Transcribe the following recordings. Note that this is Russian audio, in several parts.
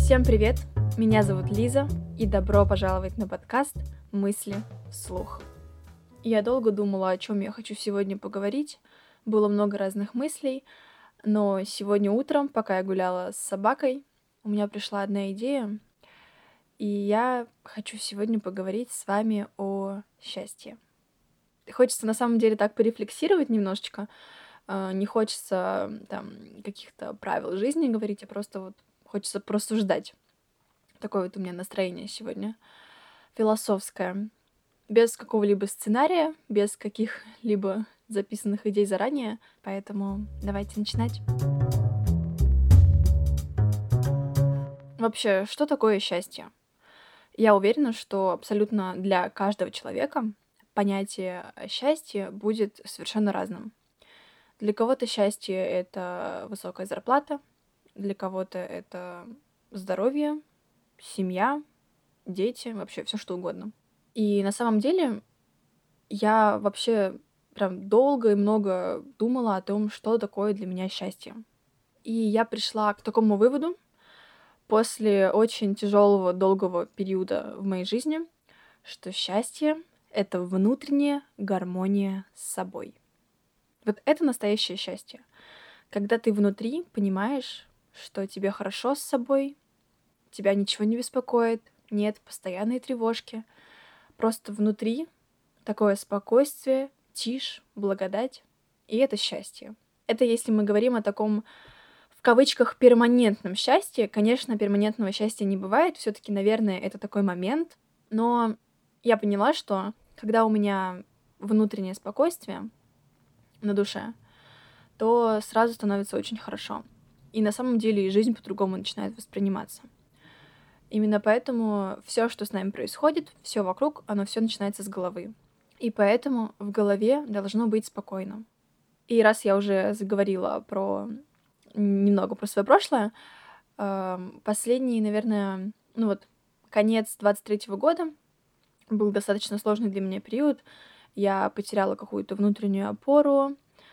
Всем привет! Меня зовут Лиза, и добро пожаловать на подкаст «Мысли вслух». Я долго думала, о чем я хочу сегодня поговорить. Было много разных мыслей, но сегодня утром, пока я гуляла с собакой, у меня пришла одна идея, и я хочу сегодня поговорить с вами о счастье. Хочется на самом деле так порефлексировать немножечко. Не хочется там каких-то правил жизни говорить, а просто вот хочется просуждать. Такое вот у меня настроение сегодня философское. Без какого-либо сценария, без каких-либо записанных идей заранее. Поэтому давайте начинать. Вообще, что такое счастье? Я уверена, что абсолютно для каждого человека понятие счастья будет совершенно разным. Для кого-то счастье — это высокая зарплата, для кого-то это здоровье, семья, дети, вообще все что угодно. И на самом деле я вообще прям долго и много думала о том, что такое для меня счастье. И я пришла к такому выводу после очень тяжелого, долгого периода в моей жизни, что счастье — это внутренняя гармония с собой. Вот это настоящее счастье. Когда ты внутри понимаешь, что тебе хорошо с собой, тебя ничего не беспокоит, нет постоянной тревожки. Просто внутри такое спокойствие, тишь, благодать. И это счастье. Это если мы говорим о таком, в кавычках, перманентном счастье. Конечно, перманентного счастья не бывает. Все-таки, наверное, это такой момент. Но я поняла, что когда у меня внутреннее спокойствие на душе, то сразу становится очень хорошо. И на самом деле и жизнь по-другому начинает восприниматься. Именно поэтому все, что с нами происходит, все вокруг, оно все начинается с головы. И поэтому в голове должно быть спокойно. И раз я уже заговорила немного про свое прошлое, последний, наверное, конец 23-го года был достаточно сложный для меня период. Я потеряла какую-то внутреннюю опору.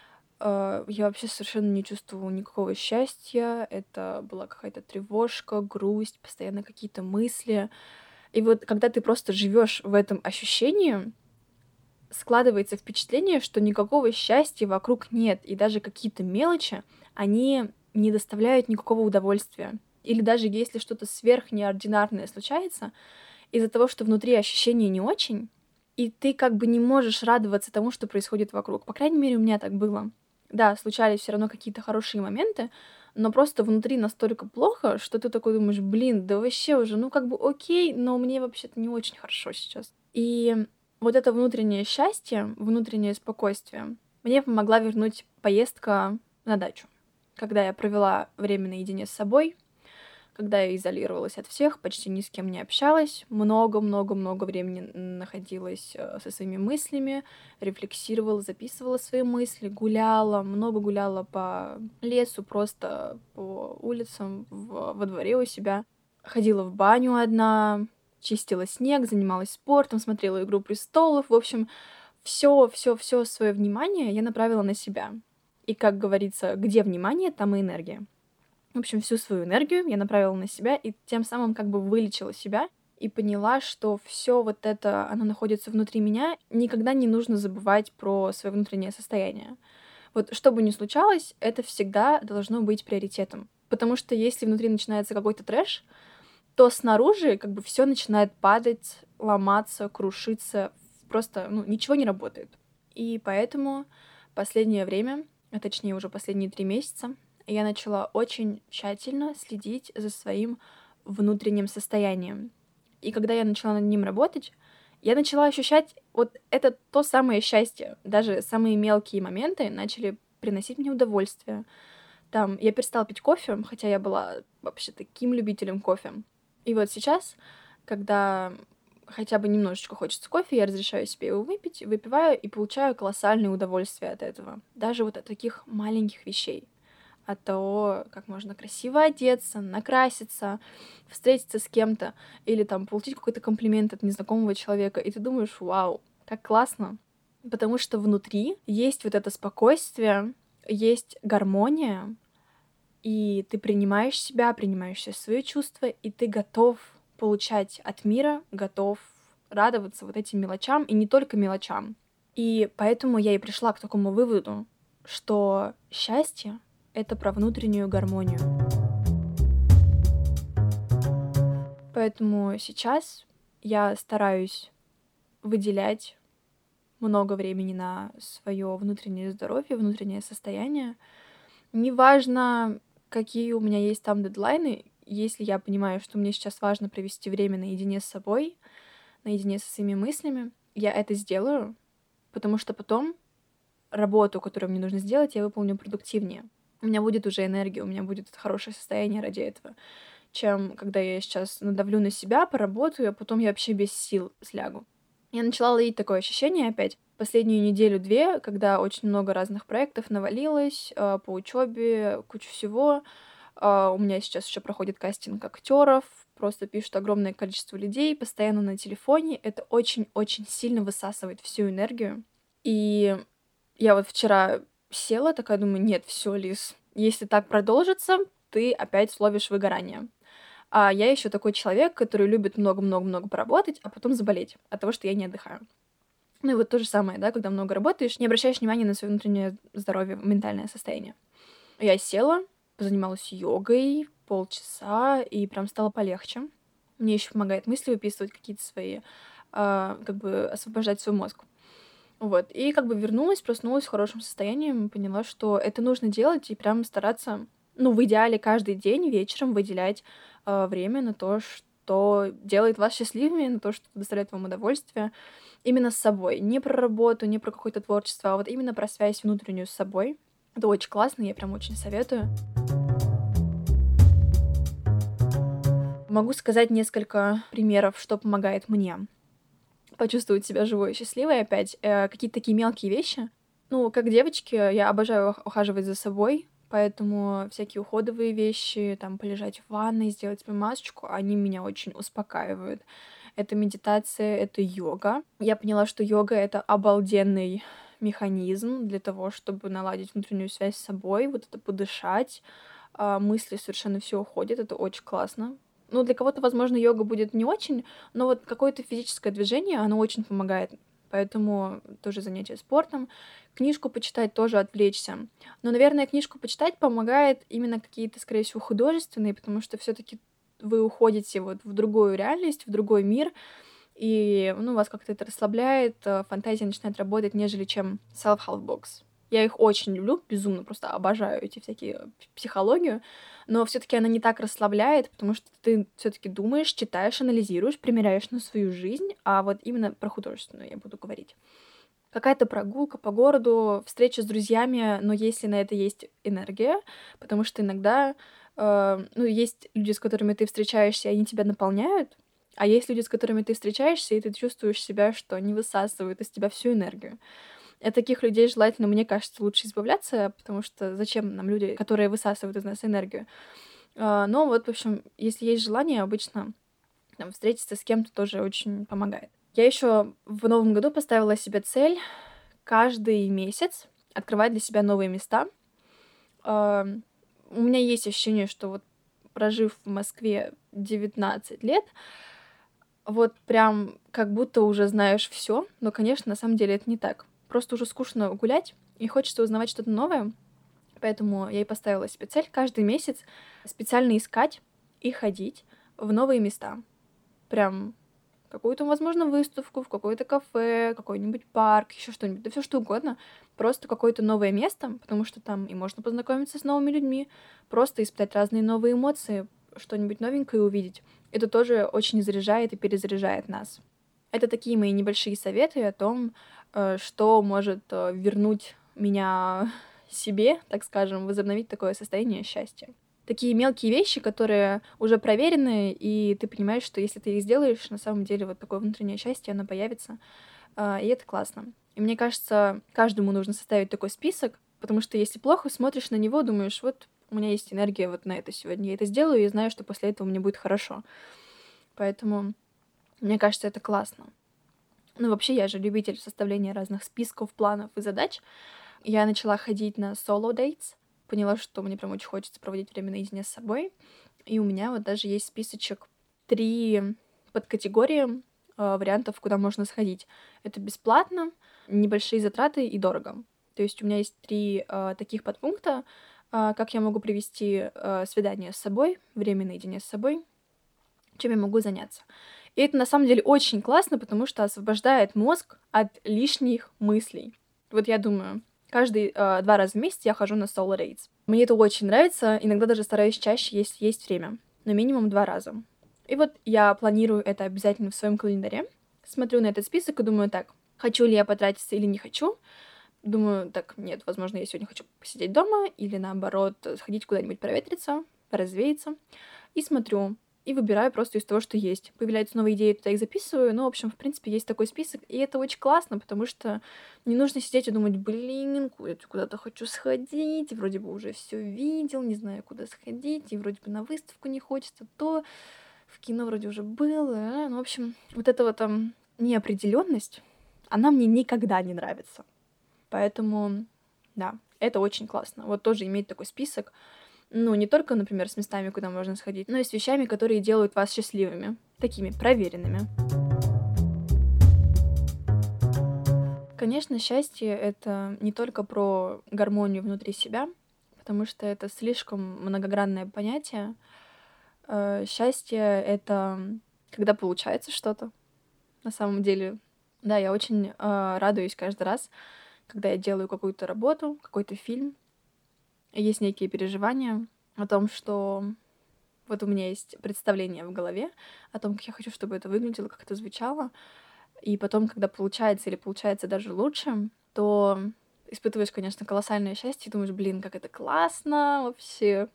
Я вообще совершенно не чувствовала никакого счастья. Это была какая-то тревожка, грусть, постоянно какие-то мысли. И вот когда ты просто живешь в этом ощущении, складывается впечатление, что никакого счастья вокруг нет, и даже какие-то мелочи, они не доставляют никакого удовольствия. Или даже если что-то сверхнеординарное случается, из-за того, что внутри ощущения не очень, и ты как бы не можешь радоваться тому, что происходит вокруг. По крайней мере, у меня так было. Да, случались все равно какие-то хорошие моменты, но просто внутри настолько плохо, что ты такой думаешь, блин, да вообще уже, ну как бы окей, но мне вообще-то не очень хорошо сейчас. И вот это внутреннее счастье, внутреннее спокойствие мне помогла вернуть поездка на дачу, когда я провела время наедине с собой, когда я изолировалась от всех, почти ни с кем не общалась, много-много-много времени находилась со своими мыслями, рефлексировала, записывала свои мысли, гуляла, много гуляла по лесу, просто по улицам, во дворе у себя. Ходила в баню одна, чистила снег, занималась спортом, смотрела «Игру престолов». В общем, все свое внимание я направила на себя. И, как говорится, где внимание, там и энергия. В общем, всю свою энергию я направила на себя и тем самым как бы вылечила себя и поняла, что все вот это, оно находится внутри меня. Никогда не нужно забывать про свое внутреннее состояние. Вот что бы ни случалось, это всегда должно быть приоритетом. Потому что если внутри начинается какой-то трэш, то снаружи как бы все начинает падать, ломаться, крушиться. Просто, ничего не работает. И поэтому последнее время, а точнее уже последние 3 месяца, я начала очень тщательно следить за своим внутренним состоянием. И когда я начала над ним работать, я начала ощущать вот это то самое счастье. Даже самые мелкие моменты начали приносить мне удовольствие. Там я перестала пить кофе, хотя я была вообще таким любителем кофе. И вот сейчас, когда хотя бы немножечко хочется кофе, я разрешаю себе его выпить, выпиваю и получаю колоссальное удовольствие от этого. Даже вот от таких маленьких вещей. От того, как можно красиво одеться, накраситься, встретиться с кем-то или там получить какой-то комплимент от незнакомого человека. И ты думаешь, вау, как классно. Потому что внутри есть вот это спокойствие, есть гармония, и ты принимаешь себя, принимаешь все свои чувства, и ты готов получать от мира, готов радоваться вот этим мелочам, и не только мелочам. И поэтому я и пришла к такому выводу, что счастье — это про внутреннюю гармонию. Поэтому сейчас я стараюсь выделять много времени на свое внутреннее здоровье, внутреннее состояние. Неважно, какие у меня есть там дедлайны, если я понимаю, что мне сейчас важно провести время наедине с собой, наедине со своими мыслями, я это сделаю, потому что потом работу, которую мне нужно сделать, я выполню продуктивнее. У меня будет уже энергия, у меня будет хорошее состояние ради этого, чем когда я сейчас надавлю на себя, поработаю, а потом я вообще без сил слягу. Я начала ловить такое ощущение опять последнюю неделю-две, когда очень много разных проектов навалилось по учебе, кучу всего. У меня сейчас еще проходит кастинг актеров, просто пишут огромное количество людей, постоянно на телефоне. Это очень-очень сильно высасывает всю энергию. И я вот вчера села, такая думаю, нет, все, Лиз, если так продолжится, ты опять словишь выгорание. А я еще такой человек, который любит много-много-много поработать, а потом заболеть от того, что я не отдыхаю. Ну и вот то же самое, да, когда много работаешь, не обращаешь внимания на свое внутреннее здоровье, ментальное состояние. Я села, позанималась йогой полчаса, и прям стало полегче. Мне еще помогает мысли выписывать какие-то свои, как бы освобождать свой мозг. Вот. И как бы вернулась, проснулась в хорошем состоянии, поняла, что это нужно делать и прям стараться, ну, в идеале каждый день вечером выделять время на то, что делает вас счастливыми, на то, что доставляет вам удовольствие. Именно с собой. Не про работу, не про какое-то творчество, а вот именно про связь внутреннюю с собой. Это очень классно, я прям очень советую. Могу сказать несколько примеров, что помогает мне почувствовать себя живой и счастливой опять. Какие-то такие мелкие вещи. Ну, как девочке, я обожаю ухаживать за собой, поэтому всякие уходовые вещи, там, полежать в ванной, сделать себе масочку, они меня очень успокаивают. Это медитация, это йога. Я поняла, что йога — это обалденный механизм для того, чтобы наладить внутреннюю связь с собой, вот это подышать, мысли совершенно все уходят, это очень классно. Ну, для кого-то, возможно, йога будет не очень, но вот какое-то физическое движение, оно очень помогает. Поэтому тоже занятие спортом. Книжку почитать, тоже отвлечься. Но, наверное, книжку почитать помогает именно какие-то, скорее всего, художественные, потому что все таки вы уходите вот в другую реальность, в другой мир, и, ну, вас как-то это расслабляет, фантазия начинает работать, нежели чем self-help books. Я их очень люблю, безумно, просто обожаю эти всякие психологию, но все таки она не так расслабляет, потому что ты все таки думаешь, читаешь, анализируешь, примеряешь на свою жизнь, а вот именно про художественную я буду говорить. Какая-то прогулка по городу, встреча с друзьями, но если на это есть энергия, потому что иногда, ну, есть люди, с которыми ты встречаешься, и они тебя наполняют, а есть люди, с которыми ты встречаешься, и ты чувствуешь себя, что они высасывают из тебя всю энергию. От таких людей желательно, мне кажется, лучше избавляться, потому что зачем нам люди, которые высасывают из нас энергию? Но вот, в общем, если есть желание, обычно там, встретиться с кем-то тоже очень помогает. Я еще в новом году поставила себе цель каждый месяц открывать для себя новые места. А, У меня есть ощущение, что вот прожив в Москве 19 лет, вот прям как будто уже знаешь все, но, конечно, на самом деле это не так. Просто уже скучно гулять и хочется узнавать что-то новое, поэтому я и поставила себе цель каждый месяц специально искать и ходить в новые места. Прям какую-то, возможно, выставку, в какое-то кафе, какой-нибудь парк, еще что-нибудь, да все что угодно. Просто какое-то новое место, потому что там и можно познакомиться с новыми людьми, просто испытать разные новые эмоции, что-нибудь новенькое увидеть. Это тоже очень заряжает и перезаряжает нас. Это такие мои небольшие советы о том, что может вернуть меня себе, так скажем, возобновить такое состояние счастья. Такие мелкие вещи, которые уже проверены, и ты понимаешь, что если ты их сделаешь, на самом деле вот такое внутреннее счастье, оно появится, и это классно. И мне кажется, каждому нужно составить такой список, потому что если плохо смотришь на него, думаешь, вот у меня есть энергия вот на это сегодня, я это сделаю, и знаю, что после этого мне будет хорошо. Поэтому мне кажется, это классно. Ну, вообще, я же любитель составления разных списков, планов и задач. Я начала ходить на solo dates. поняла, что мне прям очень хочется проводить время наедине с собой. И у меня вот даже есть списочек 3 подкатегории, вариантов, куда можно сходить. Это бесплатно, небольшие затраты и дорого. То есть у меня есть 3 таких подпункта, как я могу провести, свидание с собой, время наедине с собой, чем я могу заняться. И это на самом деле очень классно, потому что освобождает мозг от лишних мыслей. Вот я думаю, каждые 2 раза в месяц я хожу на Solar Aids. Мне это очень нравится, иногда даже стараюсь чаще, если есть время, но минимум 2 раза. И вот я планирую это обязательно в своем календаре, смотрю на этот список и думаю так, хочу ли я потратиться или не хочу. Думаю, так, нет, возможно, я сегодня хочу посидеть дома или, наоборот, сходить куда-нибудь проветриться, развеяться. И смотрю, и выбираю просто из того, что есть. Появляются новые идеи, туда их записываю. Ну, в общем, в принципе, есть такой список. И это очень классно, потому что не нужно сидеть и думать, блин, куда-то хочу сходить, и вроде бы уже все видел, не знаю, куда сходить, и вроде бы на выставку не хочется, то в кино вроде уже было. Ну, в общем, вот эта вот неопределенность, она мне никогда не нравится. Поэтому, да, это очень классно. Вот тоже иметь такой список. Ну, не только, например, с местами, куда можно сходить, но и с вещами, которые делают вас счастливыми, такими проверенными. Конечно, счастье — это не только про гармонию внутри себя, потому что это слишком многогранное понятие. Счастье — это когда получается что-то, на самом деле. Да, я очень радуюсь каждый раз, когда я делаю какую-то работу, какой-то фильм, и есть некие переживания о том, что вот у меня есть представление в голове о том, как я хочу, чтобы это выглядело, как это звучало. И потом, когда получается или получается даже лучше, то испытываешь, конечно, колоссальное счастье и думаешь, блин, как это классно вообще.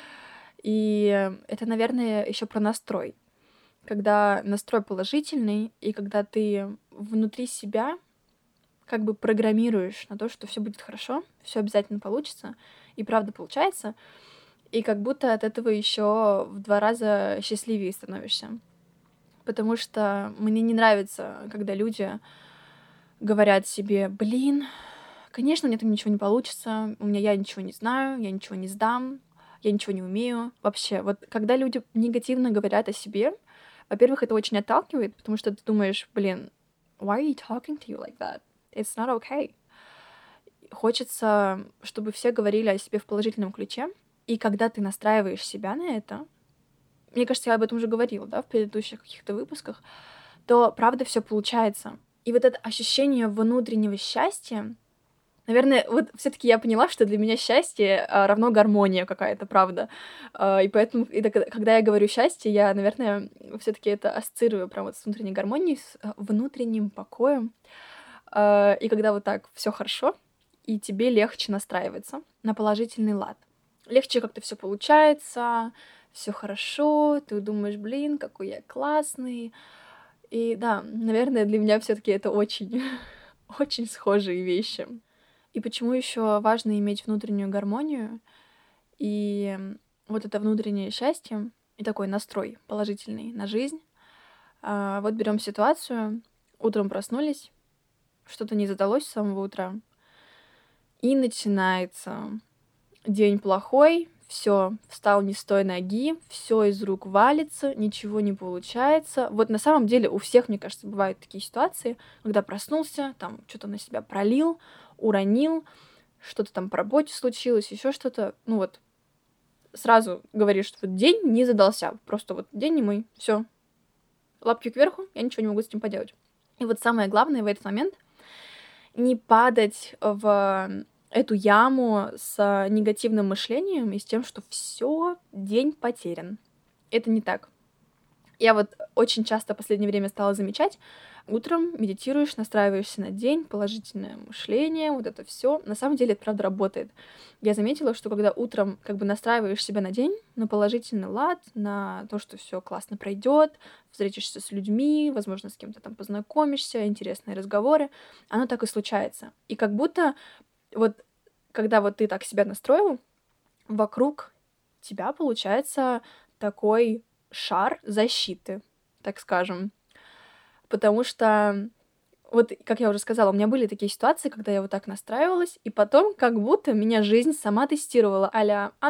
И это, наверное, еще про настрой. Когда настрой положительный, и когда ты внутри себя как бы программируешь на то, что все будет хорошо, все обязательно получится, и правда получается, и как будто от этого еще в 2 раза счастливее становишься. Потому что мне не нравится, когда люди говорят себе: "Блин, конечно, у меня там ничего не получится, я ничего не знаю, я ничего не сдам, я ничего не умею". Вообще, вот когда люди негативно говорят о себе, во-первых, это очень отталкивает, потому что ты думаешь: "Блин, why are you talking to you like that? It's not okay". Хочется, чтобы все говорили о себе в положительном ключе. И когда ты настраиваешь себя на это, мне кажется, я об этом уже говорила, да, в предыдущих каких-то выпусках, то правда все получается. И вот это ощущение внутреннего счастья, наверное, вот все таки я поняла, что для меня счастье, равно гармония какая-то, правда. И поэтому, когда я говорю счастье, я, наверное, все таки это ассоциирую прям вот с внутренней гармонией, с внутренним покоем. И когда вот так все хорошо, и тебе легче настраиваться на положительный лад. Легче как-то все получается, все хорошо, ты думаешь: "Блин, какой я классный". И да, наверное, для меня все таки это очень очень схожие вещи. И почему еще важно иметь внутреннюю гармонию и, вот это внутреннее счастье, и такой настрой положительный на жизнь. Вот берем ситуацию: утром проснулись, что-то не задалось с самого утра, и начинается день плохой, все, встал не с той ноги, все из рук валится, ничего не получается. Вот на самом деле у всех, мне кажется, бывают такие ситуации, когда проснулся, там что то на себя пролил, уронил, что-то там по работе случилось, еще что-то. Ну вот сразу говоришь, что вот день не задался, просто вот день не мой, все, лапки кверху, я ничего не могу с этим поделать. И вот самое главное в этот момент — не падать в эту яму с негативным мышлением и с тем, что все, день потерян. Это не так. Я вот очень часто в последнее время стала замечать, утром медитируешь, настраиваешься на день, положительное мышление, вот это все. На самом деле это правда работает. Я заметила, что когда утром как бы настраиваешь себя на день, на положительный лад, на то, что все классно пройдет, встретишься с людьми, возможно, с кем-то там познакомишься, интересные разговоры, оно так и случается. И как будто вот когда вот ты так себя настроил, вокруг тебя получается такой шар защиты, так скажем. Потому что Вот, как я уже сказала, у меня были такие ситуации, когда я вот так настраивалась, и потом как будто меня жизнь сама тестировала, а-ля: "А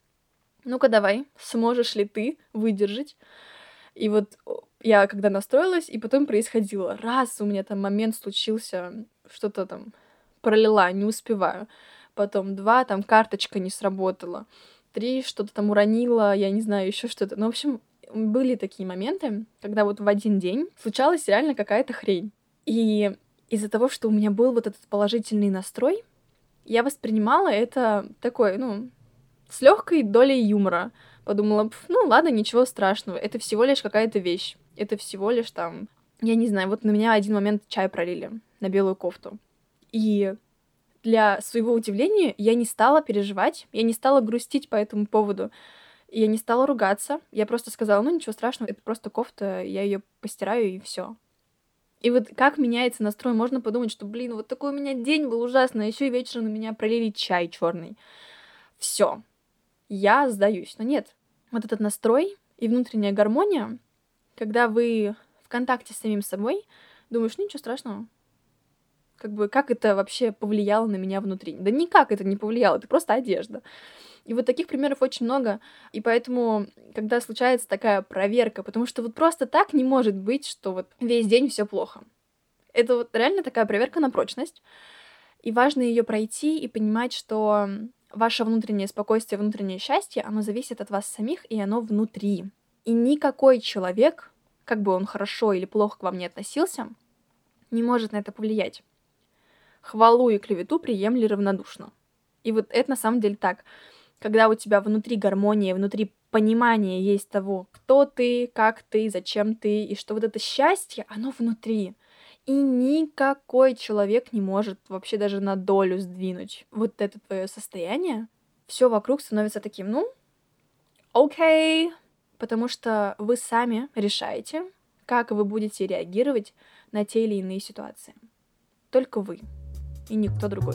ну-ка давай, сможешь ли ты выдержать?" И вот я когда настроилась, и потом происходило. Раз у меня там момент случился, что-то там пролила, не успеваю. Потом 2, там карточка не сработала. 3, что-то там уронила, я не знаю, еще что-то. Ну, в общем, были такие моменты, когда вот в один день случалась реально какая-то хрень. И из-за того, что у меня был вот этот положительный настрой, я воспринимала это такой, ну, с легкой долей юмора. Подумала: ну ладно, ничего страшного, это всего лишь какая-то вещь. Это всего лишь там, я не знаю, вот на меня один момент чай пролили на белую кофту. И для своего удивления я не стала переживать, я не стала грустить по этому поводу, я не стала ругаться. Я просто сказала: ну ничего страшного, это просто кофта, я ее постираю и все. И вот как меняется настрой, можно подумать, что, блин, вот такой у меня день был ужасный, а еще и вечером на меня пролили чай черный. Все, я сдаюсь. Но нет, вот этот настрой и внутренняя гармония, когда вы в контакте с самим собой, думаешь: ну ничего страшного. Как бы, как это вообще повлияло на меня внутри? Да никак это не повлияло, это просто одежда. И вот таких примеров очень много, и поэтому, когда случается такая проверка, потому что вот просто так не может быть, что вот весь день все плохо. Это вот реально такая проверка на прочность, и важно ее пройти и понимать, что ваше внутреннее спокойствие, внутреннее счастье, оно зависит от вас самих, и оно внутри. И никакой человек, как бы он хорошо или плохо к вам не относился, не может на это повлиять. Хвалу и клевету приемли равнодушно. И вот это на самом деле так. Когда у тебя внутри гармония, внутри понимание есть того, кто ты, как ты, зачем ты, и что вот это счастье, оно внутри. И никакой человек не может вообще даже на долю сдвинуть вот это твое состояние. Все вокруг становится таким: ну, окей, потому что вы сами решаете, как вы будете реагировать на те или иные ситуации. Только вы и никто другой.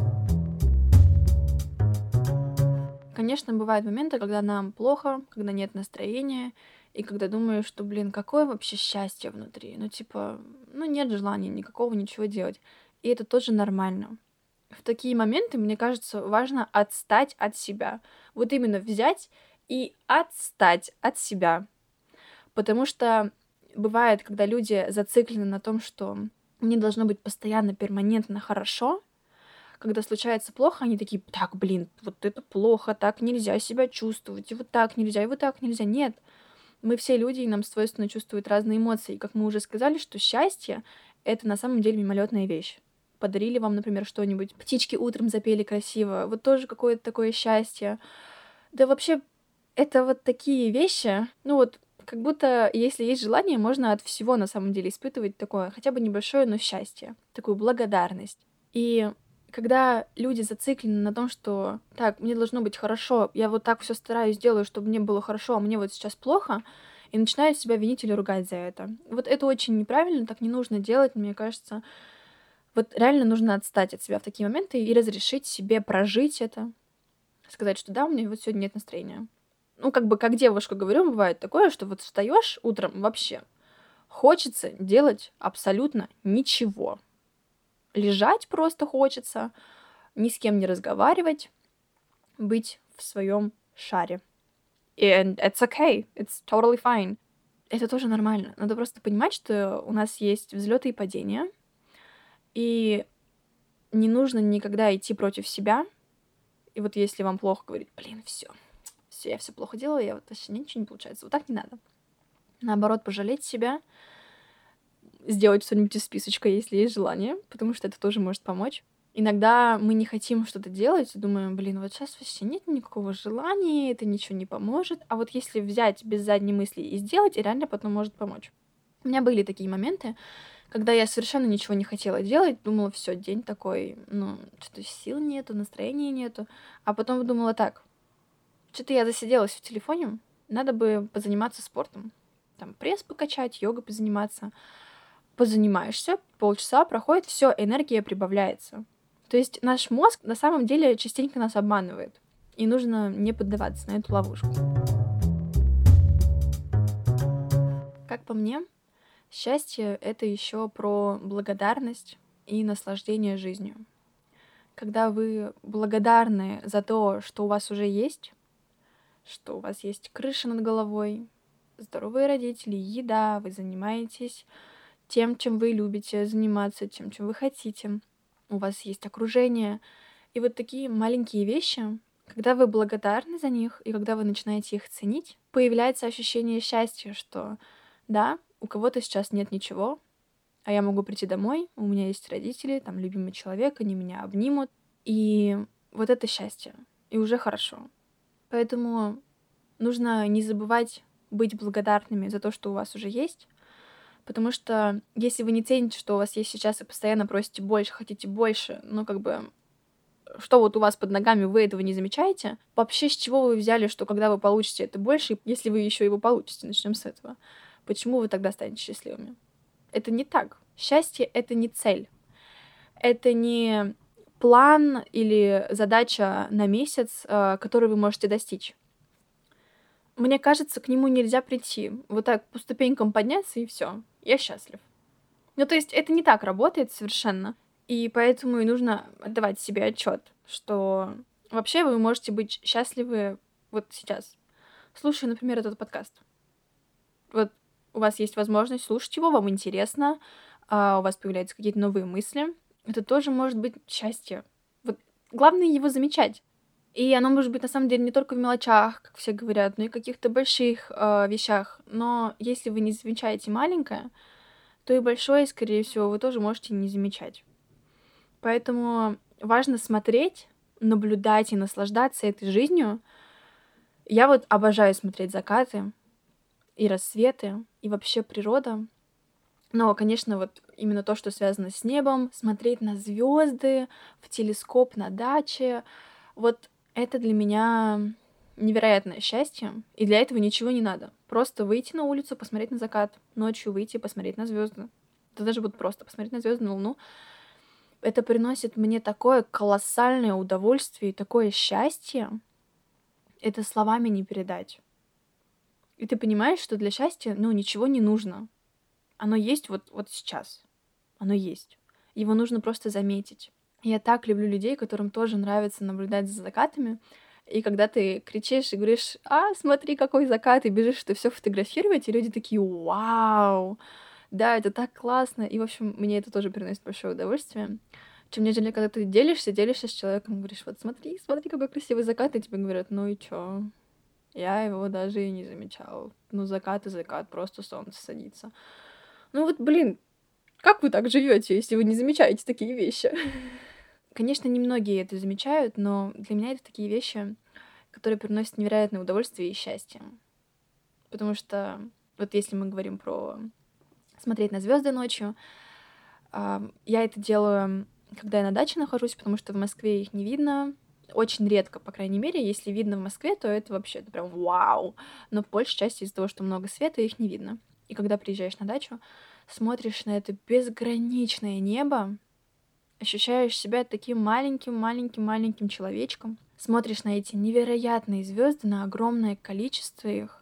Конечно, бывают моменты, когда нам плохо, когда нет настроения, и когда думаешь, что, блин, какое вообще счастье внутри. Ну, типа, ну, нет желания никакого ничего делать. И это тоже нормально. В такие моменты, мне кажется, важно отстать от себя. Вот именно взять и отстать от себя. Потому что бывает, когда люди зациклены на том, что мне должно быть постоянно, перманентно хорошо, когда случается плохо, они такие: так, блин, вот это плохо, так нельзя себя чувствовать, и вот так нельзя, и вот так нельзя. Нет, мы все люди, и нам свойственно чувствовать разные эмоции. И как мы уже сказали, что счастье — это на самом деле мимолетная вещь. Подарили вам, например, что-нибудь, птички утром запели красиво, вот тоже какое-то такое счастье. Да вообще, это вот такие вещи, ну вот, как будто, если есть желание, можно от всего на самом деле испытывать такое, хотя бы небольшое, но счастье, такую благодарность. И когда люди зациклены на том, что так, мне должно быть хорошо, я вот так все стараюсь, делаю, чтобы мне было хорошо, а мне вот сейчас плохо, и начинают себя винить или ругать за это. Вот это очень неправильно, так не нужно делать, мне кажется. Вот реально нужно отстать от себя в такие моменты и разрешить себе прожить это, сказать, что да, у меня вот сегодня нет настроения. Ну, как бы, как девушка говорю, бывает такое, что вот встаешь утром вообще, хочется делать абсолютно ничего. Лежать просто хочется, ни с кем не разговаривать, быть в своем шаре. And it's okay, it's totally fine. Это тоже нормально. Надо просто понимать, что у нас есть взлеты и падения, и не нужно никогда идти против себя. И вот если вам плохо, говорить: блин, все, я все плохо делаю, я вот вообще ничего не получается. Вот так не надо. Наоборот, пожалеть себя, сделать что-нибудь из списочка, если есть желание, потому что это тоже может помочь. Иногда мы не хотим что-то делать и думаем: блин, вот сейчас вообще нет никакого желания, это ничего не поможет. А вот если взять без задней мысли и сделать, и реально потом может помочь. У меня были такие моменты, когда я совершенно ничего не хотела делать, думала: все, день такой, ну, что-то сил нету, настроения нету. А потом думала: так, что-то я засиделась в телефоне, надо бы позаниматься спортом. Там пресс покачать, йогой позаниматься. Позанимаешься, полчаса проходит, все, энергия прибавляется. То есть наш мозг на самом деле частенько нас обманывает. И нужно не поддаваться на эту ловушку. Как по мне, Счастье — это еще про благодарность и наслаждение жизнью. Когда вы благодарны за то, что у вас уже есть, что у вас есть крыша над головой, здоровые родители, еда, вы занимаетесь тем, чем вы любите заниматься, тем, чем вы хотите, у вас есть окружение. И вот такие маленькие вещи, когда вы благодарны за них и когда вы начинаете их ценить, появляется ощущение счастья, что да, у кого-то сейчас нет ничего, а я могу прийти домой, у меня есть родители, там любимый человек, они меня обнимут. И вот это счастье. И уже хорошо. Поэтому нужно не забывать быть благодарными за то, что у вас уже есть, потому что если вы не цените, что у вас есть сейчас, и постоянно просите больше, хотите больше, ну как бы что вот у вас под ногами, вы этого не замечаете, вообще с чего вы взяли, что когда вы получите это больше, если вы еще его получите, начнем с этого, почему вы тогда станете счастливыми? Это не так. Счастье — это не цель. Это не план или задача на месяц, который вы можете достичь. Мне кажется, к нему нельзя прийти. Вот так по ступенькам подняться и все. Я счастлив. Ну, то есть это не так работает совершенно. И поэтому и нужно отдавать себе отчет, что вообще вы можете быть счастливы вот сейчас. Слушай, например, этот подкаст. Вот у вас есть возможность слушать его, вам интересно, у вас появляются какие-то новые мысли. Это тоже может быть счастье. Вот главное его замечать. И оно может быть на самом деле не только в мелочах, как все говорят, но и в каких-то больших вещах. Но если вы не замечаете маленькое, то и большое, скорее всего, вы тоже можете не замечать. Поэтому важно смотреть, наблюдать и наслаждаться этой жизнью. Я вот обожаю смотреть закаты и рассветы, и вообще природа. Но, конечно, вот именно то, что связано с небом, смотреть на звезды, в телескоп на даче, вот это для меня невероятное счастье, и для этого ничего не надо. Просто выйти на улицу, посмотреть на закат, ночью выйти, посмотреть на звезды. Да даже вот просто посмотреть на звезды, на Луну. Это приносит мне такое колоссальное удовольствие и такое счастье. Это словами не передать. И ты понимаешь, что для счастья, ничего не нужно. Оно есть вот сейчас. Оно есть. Его нужно просто заметить. Я так люблю людей, которым тоже нравится наблюдать за закатами. И когда ты кричишь и говоришь: смотри, какой закат, и бежишь это все фотографировать, и люди такие: вау, да, это так классно. И, в общем, мне это тоже приносит большое удовольствие. Чем нежели, когда ты делишься с человеком, говоришь: вот смотри, смотри, какой красивый закат, и тебе говорят: ну и чё? Я его даже и не замечал. Ну, закат и закат, просто солнце садится. Ну вот, блин, как вы так живете, если вы не замечаете такие вещи? Конечно, немногие это замечают, но для меня это такие вещи, которые приносят невероятное удовольствие и счастье. Потому что вот если мы говорим про смотреть на звезды ночью, я это делаю, когда я на даче нахожусь, потому что в Москве их не видно. Очень редко, по крайней мере. Если видно в Москве, то это вообще это прям вау. Но по большей части из-за того, что много света, их не видно. И когда приезжаешь на дачу, смотришь на это безграничное небо, ощущаешь себя таким маленьким человечком, смотришь на эти невероятные звезды, на огромное количество их,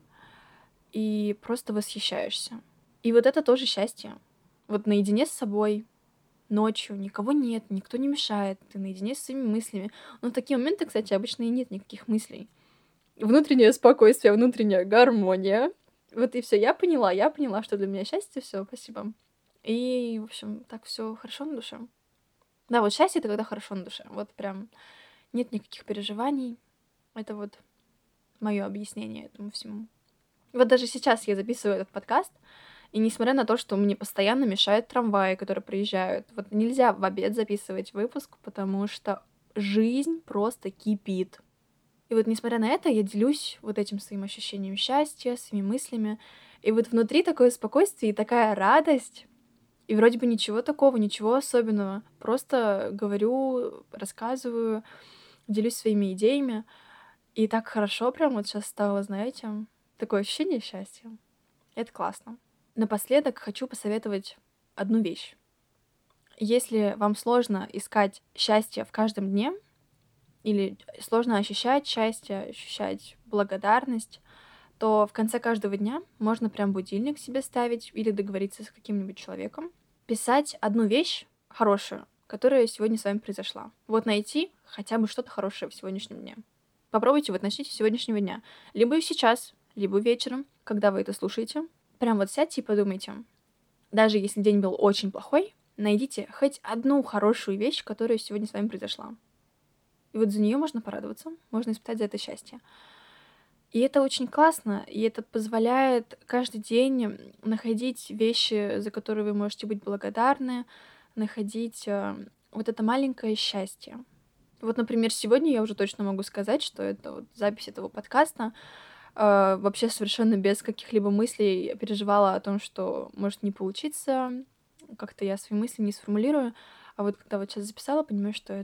и просто восхищаешься. И вот это тоже счастье. Вот наедине с собой, ночью, никого нет, никто не мешает, ты наедине с своими мыслями. Но в такие моменты, кстати, обычно и нет никаких мыслей. Внутреннее спокойствие, внутренняя гармония. Вот и все. Я поняла, что для меня счастье. Все, спасибо. И, в общем, так все хорошо на душе. Да, вот счастье — это когда хорошо на душе. Вот прям нет никаких переживаний. Это вот мое объяснение этому всему. Вот даже сейчас я записываю этот подкаст, и несмотря на то, что мне постоянно мешают трамваи, которые приезжают, вот нельзя в обед записывать выпуск, потому что жизнь просто кипит. И вот несмотря на это, я делюсь вот этим своим ощущением счастья, своими мыслями. И вот внутри такое спокойствие и такая радость. И вроде бы ничего такого, ничего особенного. Просто говорю, рассказываю, делюсь своими идеями. И так хорошо прям вот сейчас стало, знаете, такое ощущение счастья. Это классно. Напоследок хочу посоветовать одну вещь. Если вам сложно искать счастье в каждом дне, или сложно ощущать счастье, ощущать благодарность, то в конце каждого дня можно прям будильник себе ставить или договориться с каким-нибудь человеком, писать одну вещь хорошую, которая сегодня с вами произошла. Вот найти хотя бы что-то хорошее в сегодняшнем дне. Попробуйте вот начните с сегодняшнего дня. Либо сейчас, либо вечером, когда вы это слушаете. Прям вот сядьте и подумайте. Даже если день был очень плохой, найдите хоть одну хорошую вещь, которая сегодня с вами произошла. И вот за нее можно порадоваться, можно испытать за это счастье. И это очень классно, и это позволяет каждый день находить вещи, за которые вы можете быть благодарны, находить вот это маленькое счастье. Вот, например, сегодня я уже точно могу сказать, что это вот запись этого подкаста. Вообще совершенно без каких-либо мыслей я переживала о том, что может не получиться, как-то я свои мысли не сформулирую. А вот когда вот сейчас записала, понимаю, что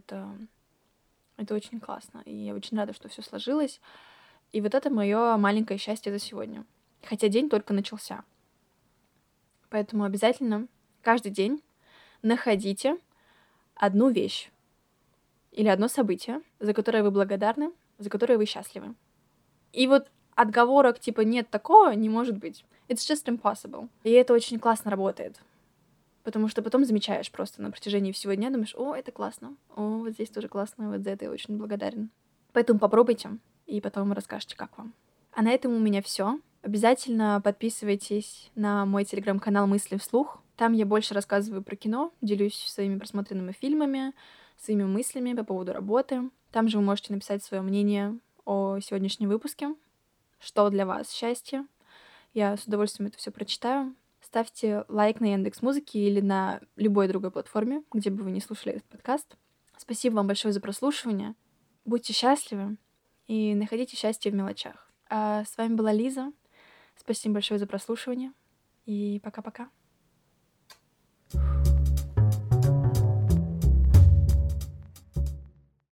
это очень классно. И я очень рада, что все сложилось. И вот это мое маленькое счастье за сегодня. Хотя день только начался. Поэтому обязательно каждый день находите одну вещь или одно событие, за которое вы благодарны, за которое вы счастливы. И вот отговорок типа «нет такого» не может быть. It's just impossible. И это очень классно работает. Потому что потом замечаешь просто на протяжении всего дня, думаешь, о, это классно, о, вот здесь тоже классно, вот за это я очень благодарен. Поэтому попробуйте, и потом расскажете, как вам. А на этом у меня все. Обязательно подписывайтесь на мой телеграм-канал «Мысли вслух». Там я больше рассказываю про кино, делюсь своими просмотренными фильмами, своими мыслями по поводу работы. Там же вы можете написать свое мнение о сегодняшнем выпуске, что для вас счастье. Я с удовольствием это все прочитаю. Ставьте лайк на Яндекс.Музыке или на любой другой платформе, где бы вы не слушали этот подкаст. Спасибо вам большое за прослушивание. Будьте счастливы и находите счастье в мелочах. А с вами была Лиза. Спасибо большое за прослушивание. И пока-пока.